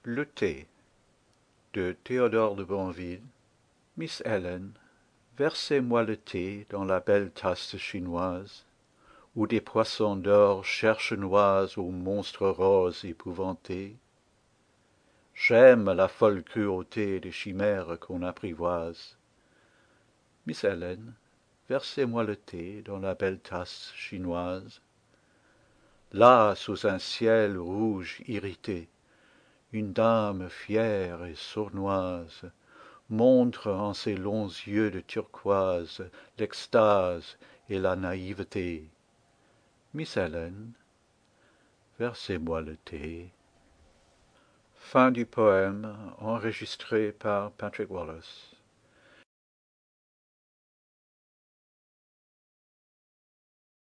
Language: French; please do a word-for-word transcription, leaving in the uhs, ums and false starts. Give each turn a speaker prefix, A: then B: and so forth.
A: Le thé de Théodore de Banville. Miss Ellen, versez-moi le thé dans la belle tasse chinoise, où des poissons d'or cherchent noise aux monstres roses épouvantés. J'aime la folle cruauté des chimères qu'on apprivoise. Miss Ellen, versez-moi le thé dans la belle tasse chinoise. Là, sous un ciel rouge irrité, une dame fière et sournoise montre en ses longs yeux de turquoise l'extase et la naïveté. Miss Ellen, versez-moi le thé. Fin du poème enregistré par Patrick Wallace.